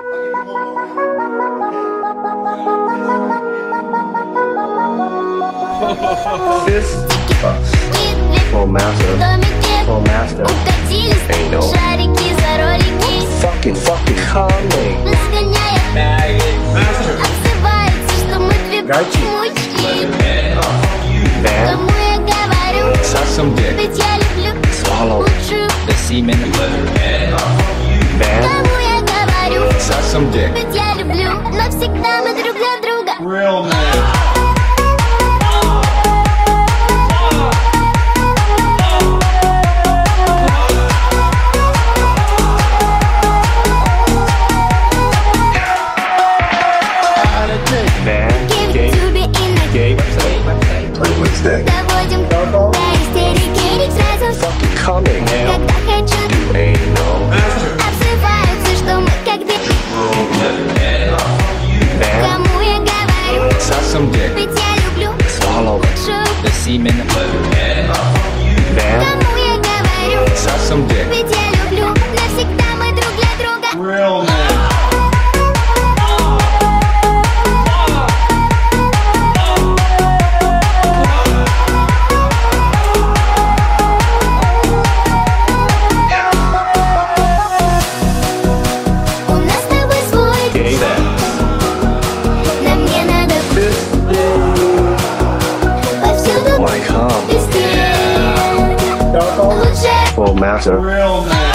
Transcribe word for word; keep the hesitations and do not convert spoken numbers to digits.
This full master, full master. Ain't no fucking fucking coming. Гачи. Van. Suck some dick. Swallow. The semen. Van. Suck some dick. Real man. Van. Gay. Gay website. Play with stick. Fucking coming. You ain't no. Van. Suck some dick. Swallow. The semen. Van. Suck some dick. Real man. Gay that. My cum. Full master. Real man.